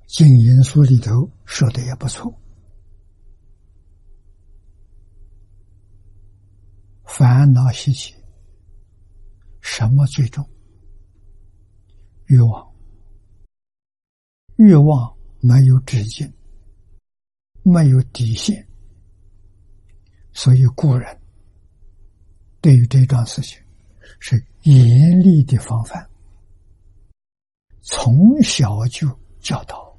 经营书里头说的也不错。烦恼习气，什么最重？欲望。欲望没有止境，没有底线，所以古人对于这桩事情是严厉的防范，从小就教导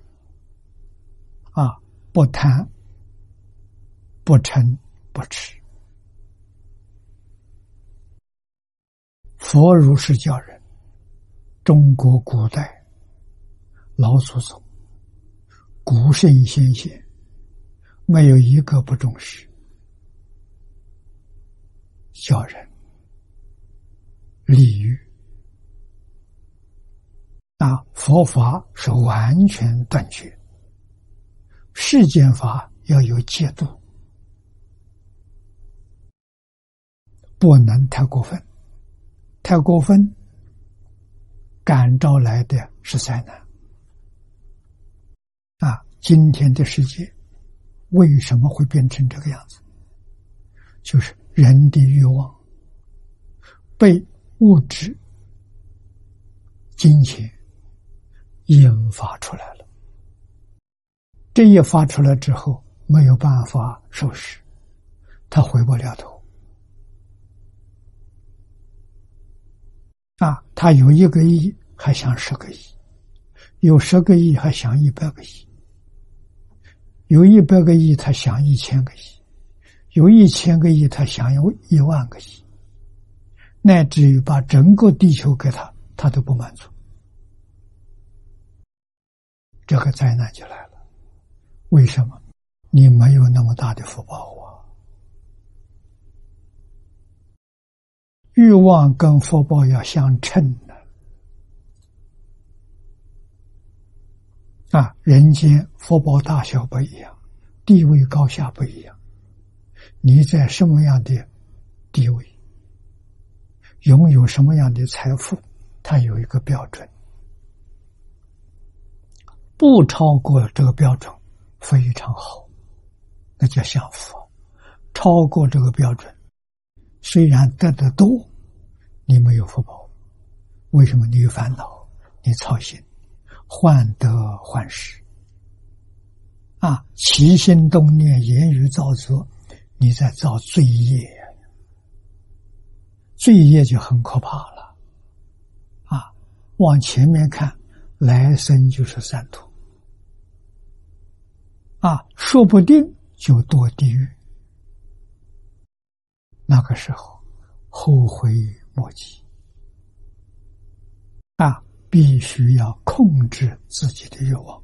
不贪、不嗔、不痴。佛如是教人，中国古代老祖宗、古圣先贤，没有一个不重视，教人利欲。佛法是完全断绝，世间法要有戒度，不能太过分，太过分感召来的是灾难。今天的世界为什么会变成这个样子？就是人的欲望被物质、金钱引发出来了。这一发出来之后，没有办法收拾，他回不了头。他有1个亿还想10个亿，有10个亿还想100个亿，有100个亿他想1000个亿，有1000个亿他想有1万个亿，乃至于把整个地球给他，他都不满足。这个灾难就来了。为什么？你没有那么大的福报欲望跟福报要相称的。人间福报大小不一样，地位高下不一样。你在什么样的地位，拥有什么样的财富，它有一个标准，不超过这个标准非常好，那叫享福。超过这个标准，虽然得的多，你没有福报。为什么？你有烦恼，你操心，患得患失起心动念、言语造作，你在造罪业，罪业就很可怕了往前面看，来生就是三途说不定就堕地狱。那个时候后悔莫及必须要控制自己的欲望。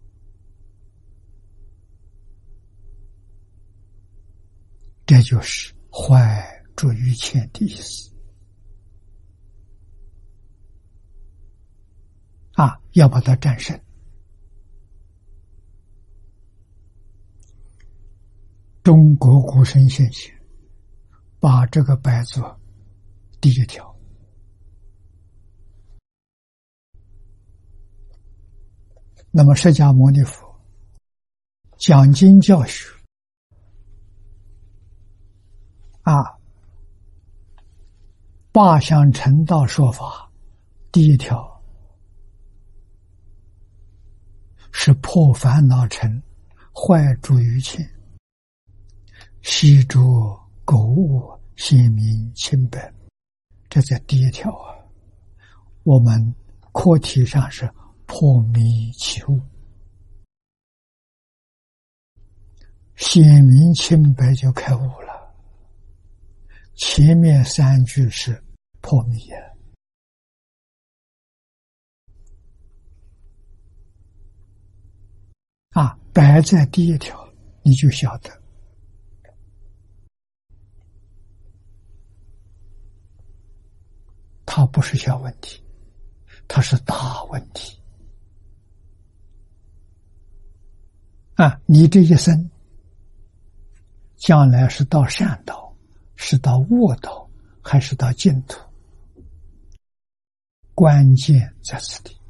这就是怀著于前的意思要把它战胜。中国古圣先贤把这个摆作第一条。那么释迦牟尼佛讲经教学八相成道说法，第一条是破烦恼尘，坏诸于前，悉诸垢物，显明清白。这在第一条我们课题上是破迷起悟，显明清白就开悟了。前面3句是破迷摆在第一条，你就晓得它不是小问题，它是大问题你这一生将来是到善道，是到恶道，还是到净土，关键在此地。